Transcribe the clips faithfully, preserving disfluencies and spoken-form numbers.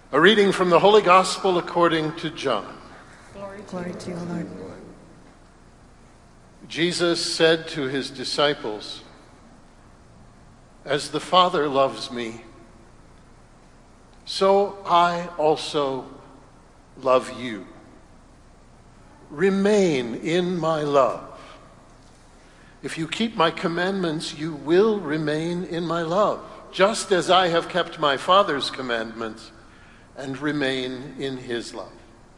A reading from the Holy Gospel according to John. Glory to, Glory to you, Lord. Jesus said to his disciples, "As the Father loves me, so I also love you. Remain in my love. If you keep my commandments, you will remain in my love, just as I have kept my Father's commandments and remain in his love.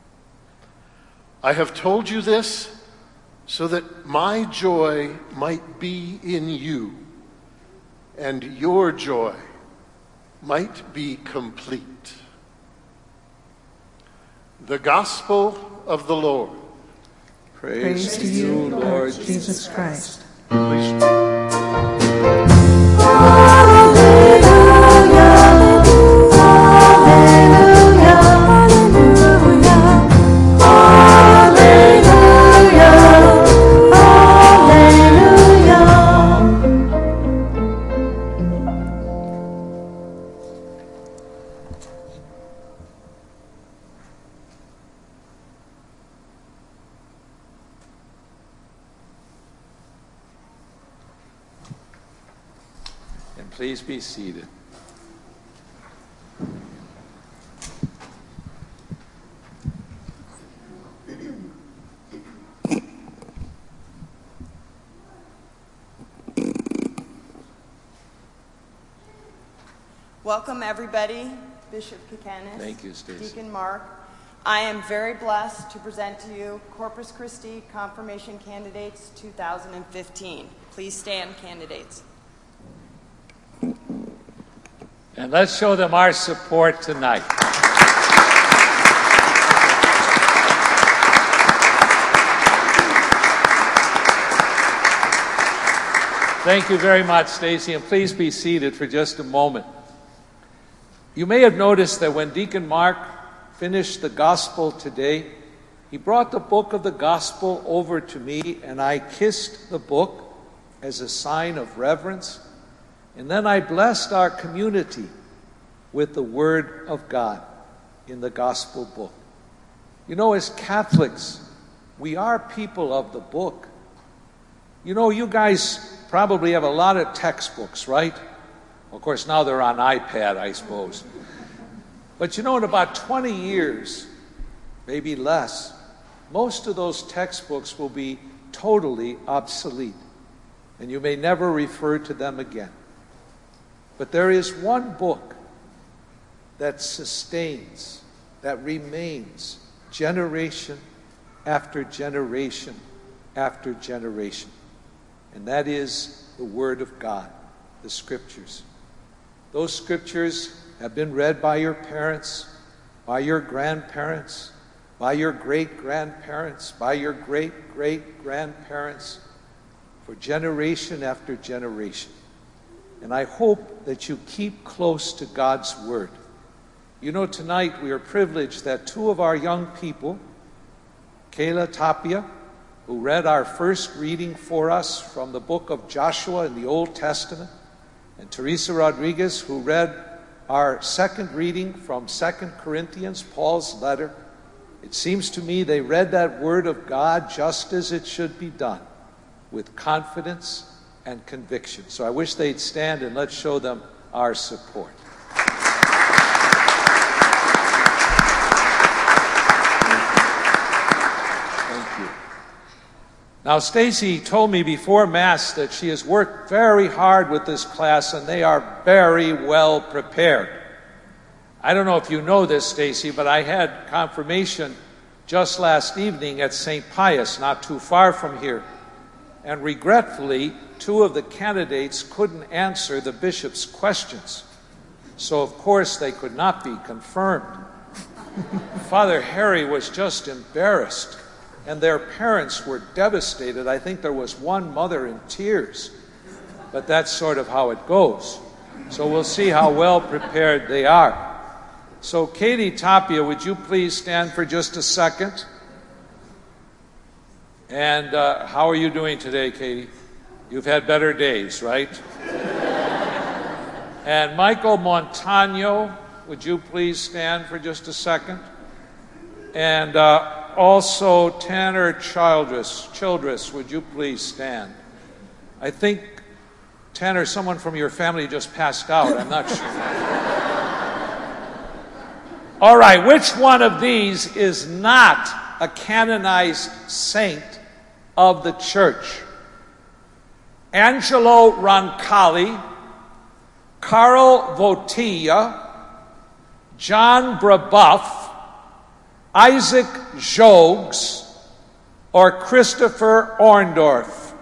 I have told you this so that my joy might be in you and your joy might be complete." The Gospel of the Lord. Praise, Praise to you, Lord Jesus Christ. Please. Please be seated. Welcome, everybody. Bishop Kikanis. Thank you, Stacey. Deacon Mark. I am very blessed to present to you Corpus Christi Confirmation Candidates two thousand fifteen. Please stand, candidates. And let's show them our support tonight. Thank you very much, Stacy, and please be seated for just a moment. You may have noticed that when Deacon Mark finished the gospel today, he brought the book of the gospel over to me, and I kissed the book as a sign of reverence. And then I blessed our community with the Word of God in the Gospel book. You know, as Catholics, we are people of the book. You know, you guys probably have a lot of textbooks, right? Of course, now they're on iPad, I suppose. But you know, in about twenty years, maybe less, most of those textbooks will be totally obsolete, and you may never refer to them again. But there is one book that sustains, that remains generation after generation after generation. And that is the Word of God, the Scriptures. Those Scriptures have been read by your parents, by your grandparents, by your great-grandparents, by your great-great-grandparents, for generation after generation. And I hope that you keep close to God's Word. You know, tonight we are privileged that two of our young people, Kayla Tapia, who read our first reading for us from the book of Joshua in the Old Testament, and Teresa Rodriguez, who read our second reading from Second Corinthians, Paul's letter. It seems to me they read that Word of God just as it should be done, with confidence and conviction. So I wish they'd stand and let's show them our support. Thank you. Now, Stacy told me before Mass that she has worked very hard with this class and they are very well prepared. I don't know if you know this, Stacy, but I had confirmation just last evening at Saint Pius, not too far from here. And regretfully, two of the candidates couldn't answer the bishop's questions. So, of course, they could not be confirmed. Father Harry was just embarrassed, and their parents were devastated. I think there was one mother in tears. But that's sort of how it goes. So we'll see how well prepared they are. So, Katie Tapia, would you please stand for just a second? And uh, how are you doing today, Katie? You've had better days, right? And Michael Montano, would you please stand for just a second? And uh, also Tanner Childress, Childress, would you please stand? I think, Tanner, someone from your family just passed out. I'm not sure. All right, which one of these is not a canonized saint of the church? Angelo Roncalli, Karl Wojtyła, John Brebeuf, Isaac Jogues, or Christopher Orndorff?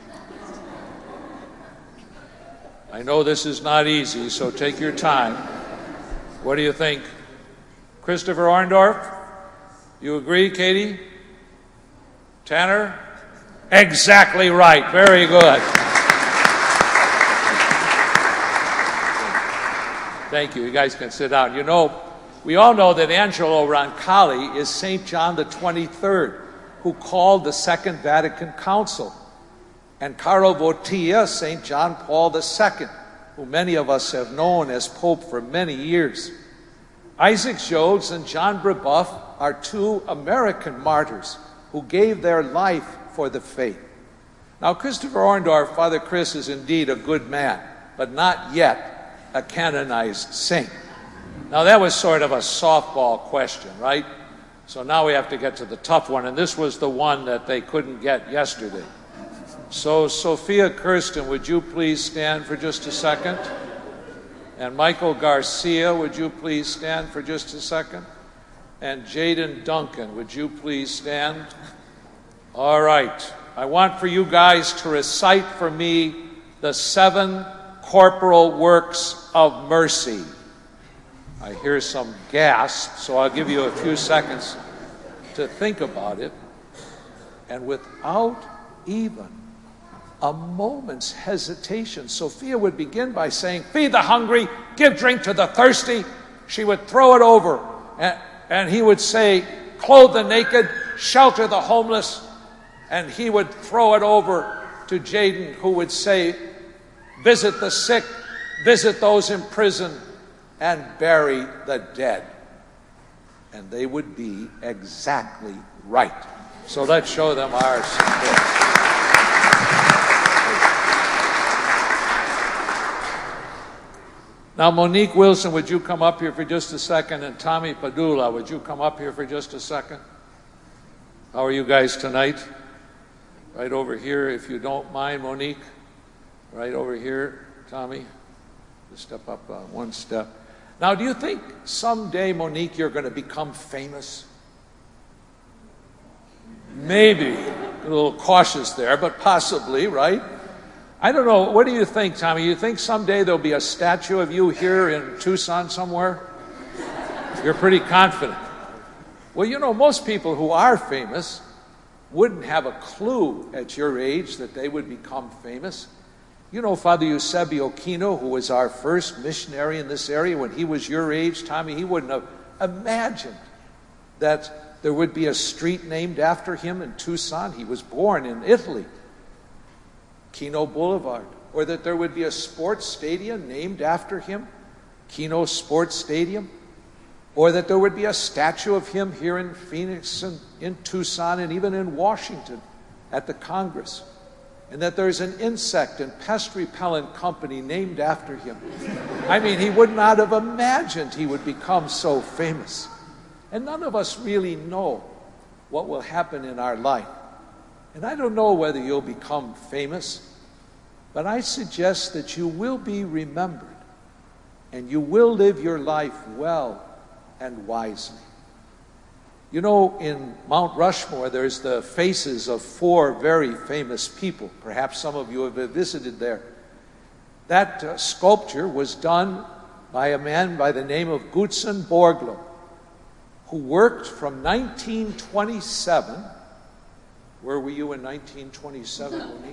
I know this is not easy, so take your time. What do you think? Christopher Orndorff? You agree, Katie? Tanner? Exactly right. Very good. Thank you. You guys can sit down. You know, we all know that Angelo Roncalli is Saint John the twenty-third, who called the Second Vatican Council. And Karl Wojtyła, Saint John Paul the Second, who many of us have known as Pope for many years. Isaac Jogues and John Brebeuf are two American martyrs who gave their life for the faith. Now, Christopher Orndorff, Father Chris, is indeed a good man, but not yet a canonized saint. Now, that was sort of a softball question, right? So now we have to get to the tough one, and this was the one that they couldn't get yesterday. So, Sophia Kirsten, would you please stand for just a second? And Michael Garcia, would you please stand for just a second? And Jaden Duncan, would you please stand? All right. I want for you guys to recite for me the seven corporal works of mercy. I hear some gasps, so I'll give you a few seconds to think about it. And without even a moment's hesitation, Sophia would begin by saying, "Feed the hungry, give drink to the thirsty." She would throw it over, and, and he would say, "Clothe the naked, shelter the homeless." And he would throw it over to Jaden, who would say, "Visit the sick, visit those in prison, and bury the dead." And they would be exactly right. So let's show them our support. Now, Monique Wilson, would you come up here for just a second? And Tommy Padula, would you come up here for just a second? How are you guys tonight? Right over here, if you don't mind, Monique. Right over here, Tommy. Just step up uh, one step. Now, do you think someday, Monique, you're going to become famous? Maybe. A little cautious there, but possibly, right? I don't know. What do you think, Tommy? You think someday there'll be a statue of you here in Tucson somewhere? You're pretty confident. Well, you know, most people who are famous wouldn't have a clue at your age that they would become famous. You know Father Eusebio Kino, who was our first missionary in this area, when he was your age, Tommy, he wouldn't have imagined that there would be a street named after him in Tucson. He was born in Italy. Kino Boulevard, or that there would be a sports stadium named after him, Kino Sports Stadium, or that there would be a statue of him here in Phoenix and in Tucson and even in Washington at the Congress, and that there's an insect and pest repellent company named after him. I mean, he would not have imagined he would become so famous. And none of us really know what will happen in our life. And I don't know whether you'll become famous, but I suggest that you will be remembered and you will live your life well and wisely. You know, in Mount Rushmore, there's the faces of four very famous people. Perhaps some of you have visited there. That uh, sculpture was done by a man by the name of Gutzon Borglum, who worked from nineteen twenty-seven. Where were you in nineteen twenty-seven, Monique?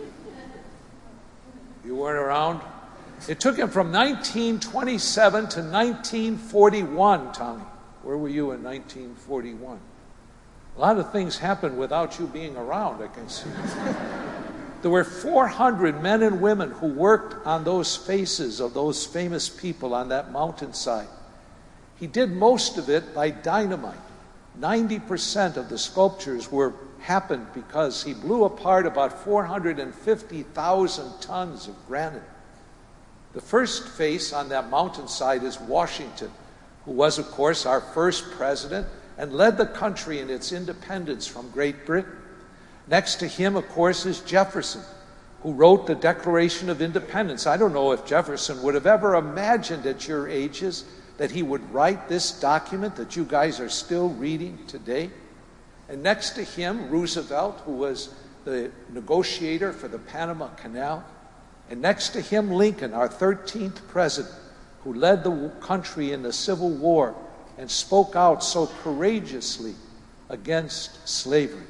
You weren't around? It took him from nineteen twenty-seven to nineteen forty-one, Tommy. Where were you in nineteen forty-one? A lot of things happened without you being around, I can see. There were four hundred men and women who worked on those faces of those famous people on that mountainside. He did most of it by dynamite. ninety percent of the sculptures were happened because he blew apart about four hundred fifty thousand tons of granite. The first face on that mountainside is Washington, who was, of course, our first president and led the country in its independence from Great Britain. Next to him, of course, is Jefferson, who wrote the Declaration of Independence. I don't know if Jefferson would have ever imagined at your ages that he would write this document that you guys are still reading today. And next to him, Roosevelt, who was the negotiator for the Panama Canal. And next to him, Lincoln, our thirteenth president, who led the country in the Civil War and spoke out so courageously against slavery.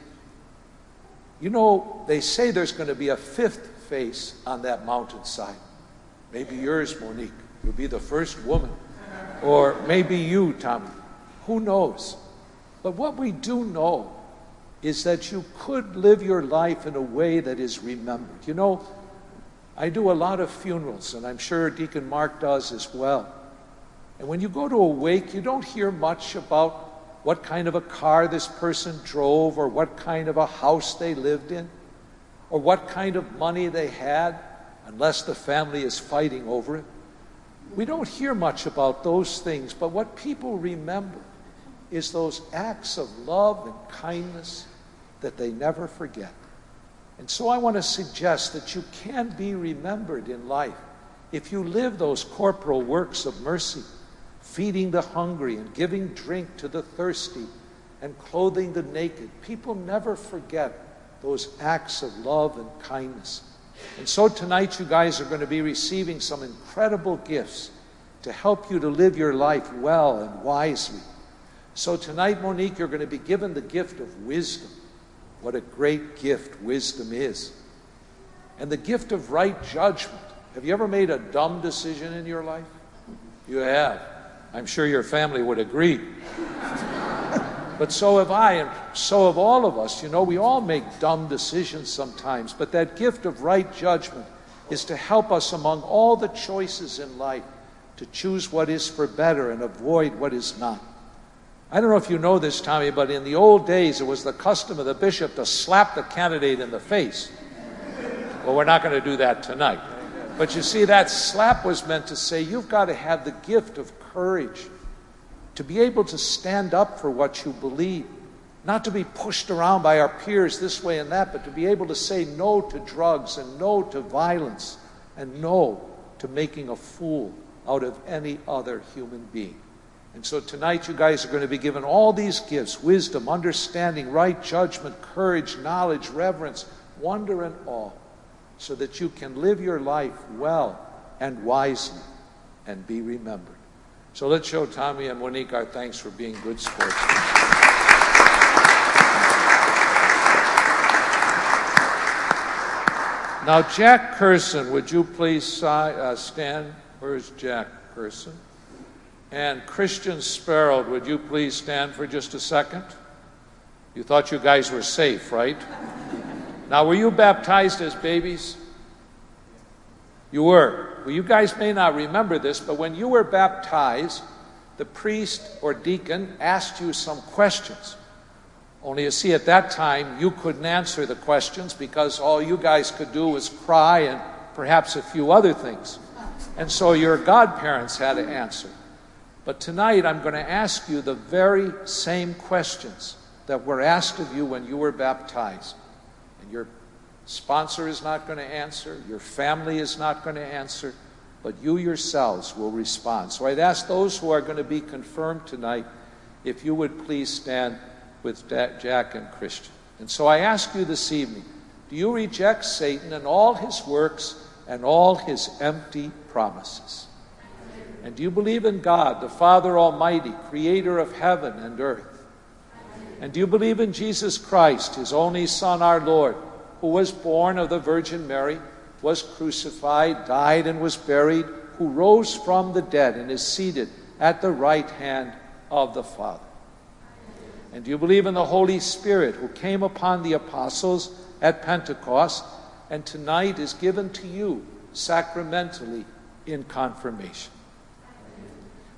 You know, they say there's going to be a fifth face on that mountainside. Maybe yours, Monique. You'll be the first woman. Or maybe you, Tommy. Who knows? But what we do know is that you could live your life in a way that is remembered. You know, I do a lot of funerals, and I'm sure Deacon Mark does as well. And when you go to a wake, you don't hear much about what kind of a car this person drove, or what kind of a house they lived in, or what kind of money they had, unless the family is fighting over it. We don't hear much about those things, but what people remember is those acts of love and kindness that they never forget. And so I want to suggest that you can be remembered in life if you live those corporal works of mercy, feeding the hungry and giving drink to the thirsty and clothing the naked. People never forget those acts of love and kindness. And so tonight you guys are going to be receiving some incredible gifts to help you to live your life well and wisely. So tonight, Monique, you're going to be given the gift of wisdom. What a great gift wisdom is. And the gift of right judgment. Have you ever made a dumb decision in your life? You have. I'm sure your family would agree. But so have I, and so have all of us. You know, we all make dumb decisions sometimes, but that gift of right judgment is to help us among all the choices in life to choose what is for better and avoid what is not. I don't know if you know this, Tommy, but in the old days, it was the custom of the bishop to slap the candidate in the face. Well, we're not going to do that tonight. But you see, that slap was meant to say, you've got to have the gift of courage to be able to stand up for what you believe, not to be pushed around by our peers this way and that, but to be able to say no to drugs and no to violence and no to making a fool out of any other human being. And so tonight you guys are going to be given all these gifts: wisdom, understanding, right judgment, courage, knowledge, reverence, wonder, and awe, so that you can live your life well and wisely and be remembered. So let's show Tommy and Monique our thanks for being good sportsmen. Now, Jack Curson, would you please uh, stand? Where's Jack Curson? And Christian Sparrow, would you please stand for just a second? You thought you guys were safe, right? Now, were you baptized as babies? You were. Well, you guys may not remember this, but when you were baptized, the priest or deacon asked you some questions. Only you see, at that time, you couldn't answer the questions because all you guys could do was cry and perhaps a few other things. And so your godparents had to answer. But tonight, I'm going to ask you the very same questions that were asked of you when you were baptized. And your sponsor is not going to answer, your family is not going to answer, but you yourselves will respond. So I'd ask those who are going to be confirmed tonight, if you would please stand with Jack and Christian. And so I ask you this evening, do you reject Satan and all his works and all his empty promises? And do you believe in God, the Father Almighty, creator of heaven and earth? And do you believe in Jesus Christ, his only Son, our Lord, who was born of the Virgin Mary, was crucified, died, and was buried, who rose from the dead and is seated at the right hand of the Father? And do you believe in the Holy Spirit, who came upon the apostles at Pentecost and tonight is given to you sacramentally in confirmation?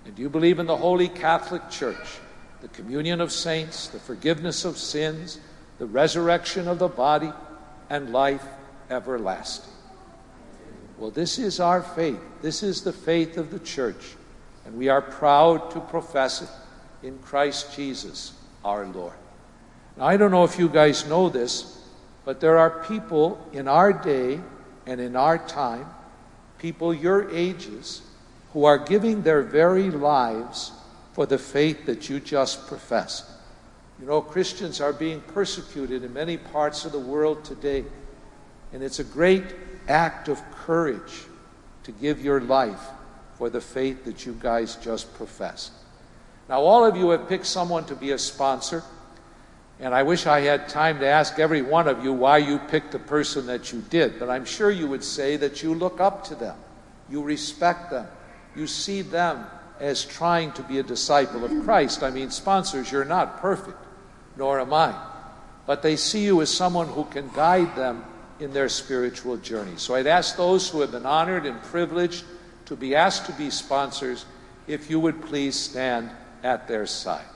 And do you believe in the Holy Catholic Church, the communion of saints, the forgiveness of sins, the resurrection of the body, and life everlasting? Well, this is our faith. This is the faith of the church, and we are proud to profess it in Christ Jesus, our Lord. Now, I don't know if you guys know this, but there are people in our day and in our time, people your ages, who are giving their very lives for the faith that you just professed. You know, Christians are being persecuted in many parts of the world today, and it's a great act of courage to give your life for the faith that you guys just professed. Now, all of you have picked someone to be a sponsor, and I wish I had time to ask every one of you why you picked the person that you did, but I'm sure you would say that you look up to them, you respect them, you see them as trying to be a disciple of Christ. I mean, sponsors, you're not perfect, nor am I, but they see you as someone who can guide them in their spiritual journey. So I'd ask those who have been honored and privileged to be asked to be sponsors, if you would please stand at their side.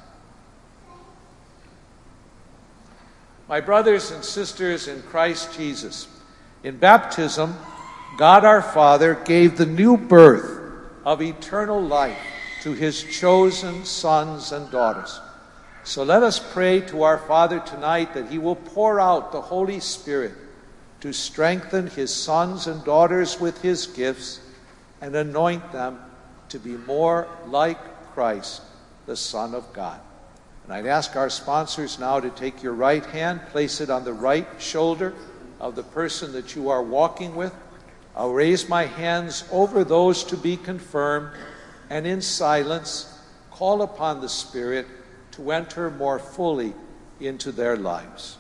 My brothers and sisters in Christ Jesus, in baptism, God our Father gave the new birth of eternal life to his chosen sons and daughters. So let us pray to our Father tonight that he will pour out the Holy Spirit to strengthen his sons and daughters with his gifts and anoint them to be more like Christ, the Son of God. And I'd ask our sponsors now to take your right hand, place it on the right shoulder of the person that you are walking with. I'll raise my hands over those to be confirmed, and in silence call upon the Spirit to enter more fully into their lives.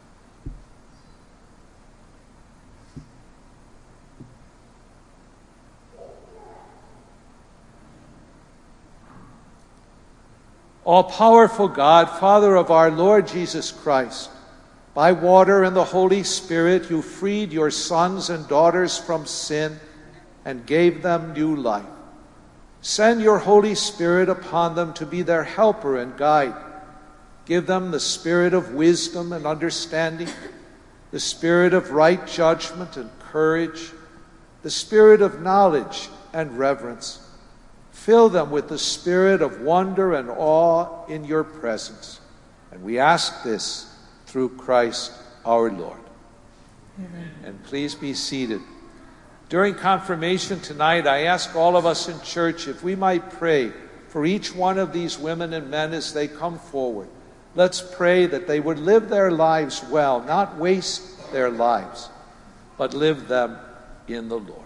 All-powerful God, Father of our Lord Jesus Christ, by water and the Holy Spirit, you freed your sons and daughters from sin and gave them new life. Send your Holy Spirit upon them to be their helper and guide. Give them the spirit of wisdom and understanding, the spirit of right judgment and courage, the spirit of knowledge and reverence. Fill them with the spirit of wonder and awe in your presence. And we ask this through Christ our Lord. Amen. And please be seated. During confirmation tonight, I ask all of us in church if we might pray for each one of these women and men as they come forward. Let's pray that they would live their lives well, not waste their lives, but live them in the Lord.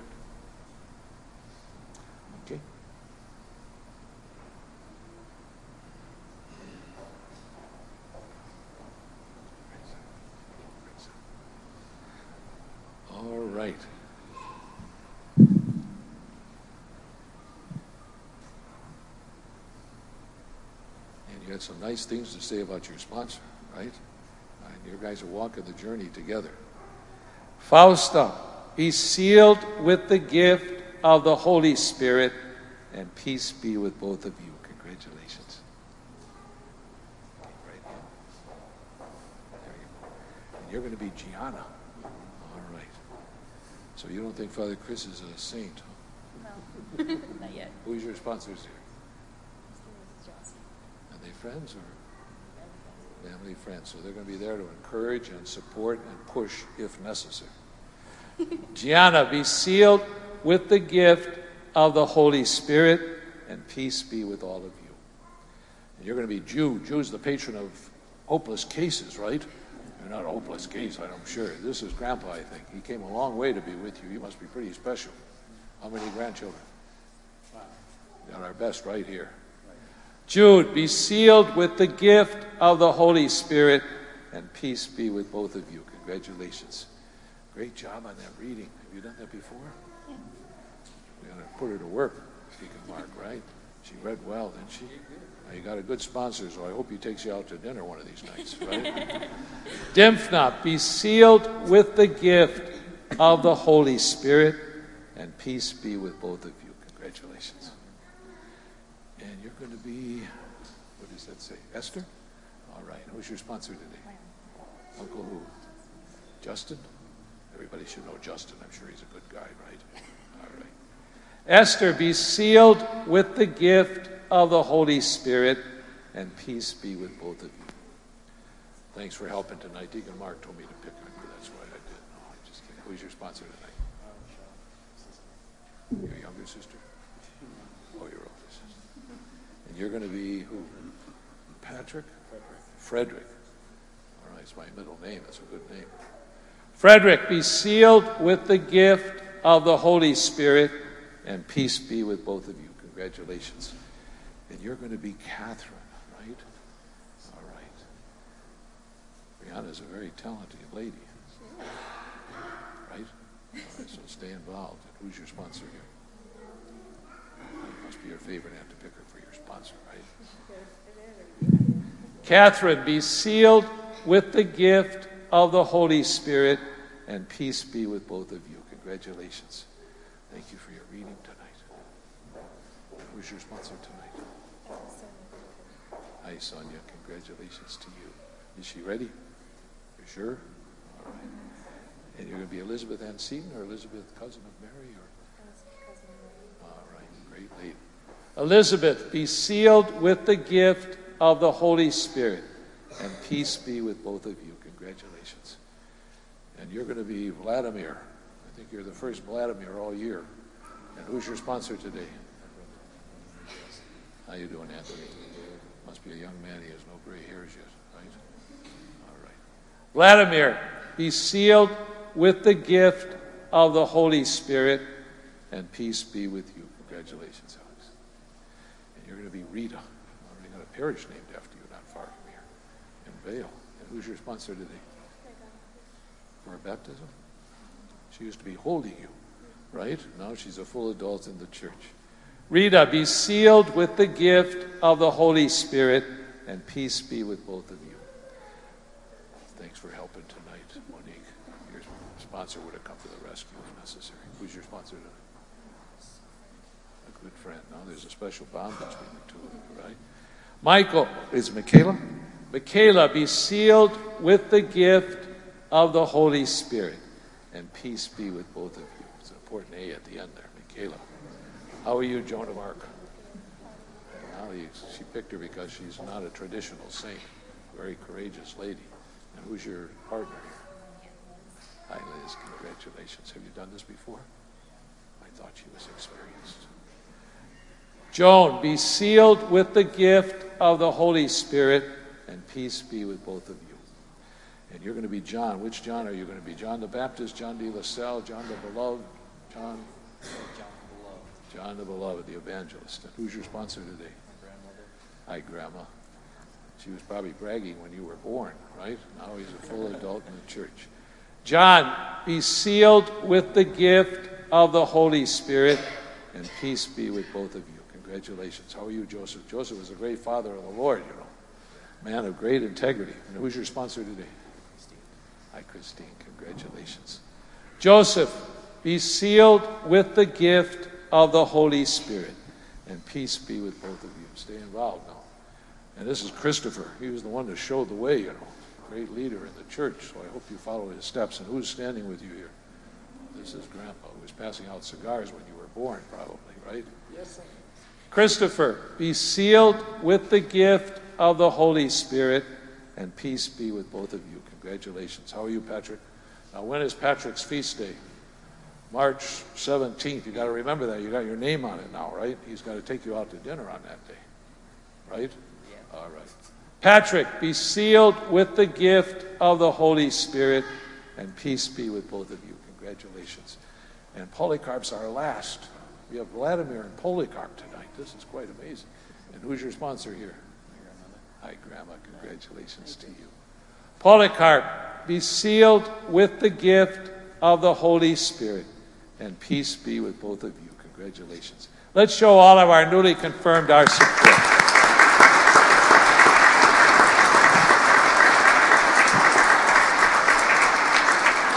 Okay? All right. You had some nice things to say about your sponsor, right? And you guys are walking the journey together. Fausta, be sealed with the gift of the Holy Spirit, and peace be with both of you. Congratulations. Right here. There you go. And you're going to be Gianna. All right. So you don't think Father Chris is a saint? No, not yet. Who's your sponsors here? Friends or family friends? So they're going to be there to encourage and support and push if necessary. Gianna, be sealed with the gift of the Holy Spirit, and peace be with all of you. And you're going to be Jew. Jew's the patron of hopeless cases, right? You're not a hopeless case, I'm sure. This is Grandpa, I think. He came a long way to be with you. He must be pretty special. How many grandchildren? We got our best right here. Jude, be sealed with the gift of the Holy Spirit, and peace be with both of you. Congratulations. Great job on that reading. Have you done that before? Yeah. We're going to put her to work, Deacon Mark, right? She read well, didn't she? Now, you got a good sponsor, so I hope he takes you out to dinner one of these nights, right? Dimphna, be sealed with the gift of the Holy Spirit, and peace be with both of you. Congratulations. And you're going to be, what does that say, Esther? All right. Who's your sponsor today? Uncle who? Justin? Everybody should know Justin. I'm sure he's a good guy, right? All right. Esther, be sealed with the gift of the Holy Spirit, and peace be with both of you. Thanks for helping tonight. Deacon Mark told me to pick on you. That's why I did. No, I just kidding. Who's your sponsor tonight? Your younger sister? Oh, your older sister. And you're going to be who? Patrick? Frederick. All right, it's my middle name. That's a good name. Frederick, be sealed with the gift of the Holy Spirit, and peace be with both of you. Congratulations. And you're going to be Catherine, right? All right. Brianna's a very talented lady. Right? All right, so stay involved. And who's your sponsor here? It must be your favorite. I have to pick her for your sponsor, right? Catherine, be sealed with the gift of the Holy Spirit, and peace be with both of you. Congratulations. Thank you for your reading tonight. Who's your sponsor tonight? Hi, Sonia. Congratulations to you. Is she ready? You sure? All right. And you're going to be Elizabeth Ann Seaton or Elizabeth, cousin of Mary? Or? All right. Great lady. Elizabeth, be sealed with the gift of the Holy Spirit, and peace be with both of you. Congratulations. And you're going to be Vladimir. I think you're the first Vladimir all year. And who's your sponsor today? How you doing, Anthony? Must be a young man. He has no gray hairs yet, right? All right. Vladimir, be sealed with the gift of the Holy Spirit, and peace be with you. Congratulations, Alex. And you're going to be Rita. I already got a parish named after you, not far from here, in Vale. And who's your sponsor today? For her baptism? She used to be holding you, right? Now she's a full adult in the church. Rita, be sealed with the gift of the Holy Spirit, and peace be with both of you. Thanks for helping tonight, Monique. Your sponsor would have come to the rescue if necessary. Who's your sponsor tonight? A good friend. Now there's a special bond between the two of you, right? Michael, is Michaela? Michaela, be sealed with the gift of the Holy Spirit, and peace be with both of you. It's an important A at the end there, Michaela. How are you, Joan of Arc? Well, he, she picked her because she's not a traditional saint, very courageous lady. And who's your partner here? Hi, Liz. Congratulations. Have you done this before? I thought she was experienced. Joan, be sealed with the gift of the Holy Spirit, and peace be with both of you. And you're going to be John. Which John are you going to be? John the Baptist, John de La Salle, John the Beloved, John? John the Beloved, the evangelist. And who's your sponsor today? My grandmother. Hi, Grandma. She was probably bragging when you were born, right? Now he's a full adult in the church. John, be sealed with the gift of the Holy Spirit, and peace be with both of you. Congratulations. How are you, Joseph? Joseph was a great father of the Lord, you know. Man of great integrity. And who's your sponsor today? Christine. Hi, Christine. Congratulations. Joseph, be sealed with the gift of the Holy Spirit, and peace be with both of you. Stay involved now. And this is Christopher. He was the one that showed the way, you know. Great leader in the church, so I hope you follow his steps. And who's standing with you here? This is Grandpa, who was passing out cigars when you were born, probably, right? Yes, sir. Christopher, be sealed with the gift of the Holy Spirit, and peace be with both of you. Congratulations. How are you, Patrick? Now, when is Patrick's feast day? March seventeenth. You got to remember that. You got your name on it now, right? He's got to take you out to dinner on that day, right? Yeah. All right. Patrick, be sealed with the gift of the Holy Spirit, and peace be with both of you. Congratulations. And Polycarp's our last. We have Vladimir and Polycarp tonight. This is quite amazing. And who's your sponsor here? My grandmother. Hi, Grandma. Congratulations to you. Polycarp, be sealed with the gift of the Holy Spirit, and peace be with both of you. Congratulations. Let's show all of our newly confirmed our support.